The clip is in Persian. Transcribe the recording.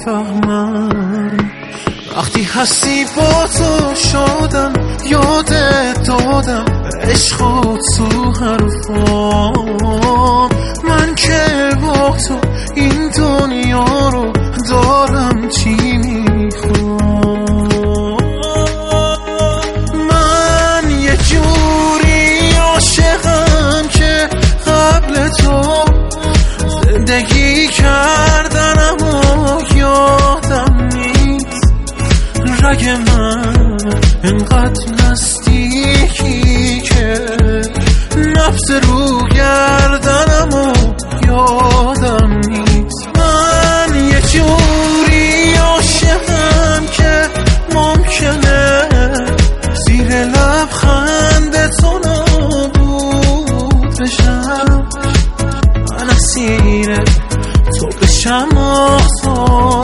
نمیفهمم. وقتی هستی با تو شادم، یادت دادم عشقات تو حرفام. من که با تو این دنیا